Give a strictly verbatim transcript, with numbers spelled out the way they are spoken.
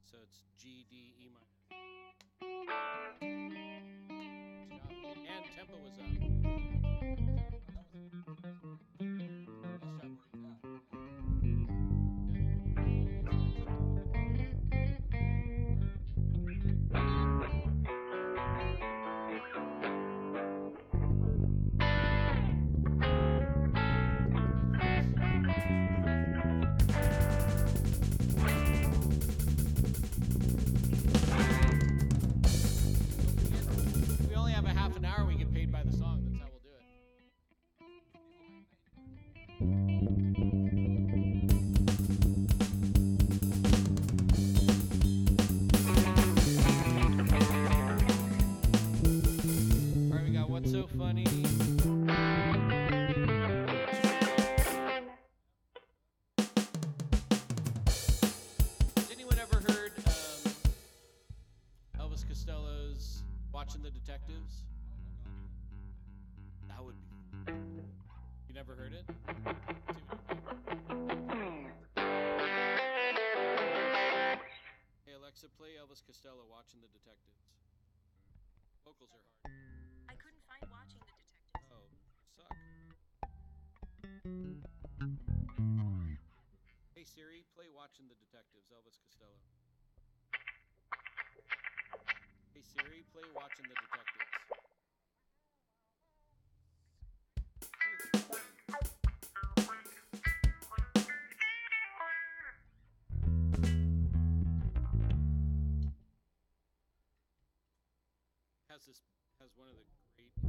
So it's G, D, E minor. And tempo was up. We only have a half an hour. We get paid by the song. That's how we'll do it. All right, we got What's So Funny. Has anyone ever heard um, Elvis Costello's Watching the Detectives? That would be. You never heard it? Hey Alexa, play Elvis Costello Watching the Detectives. Vocals are hard. I couldn't find Watching the Detectives. Oh, suck. Hey Siri, play Watching the Detectives, Elvis Costello. Hey Siri, play Watching the Detectives. Has this has one of the great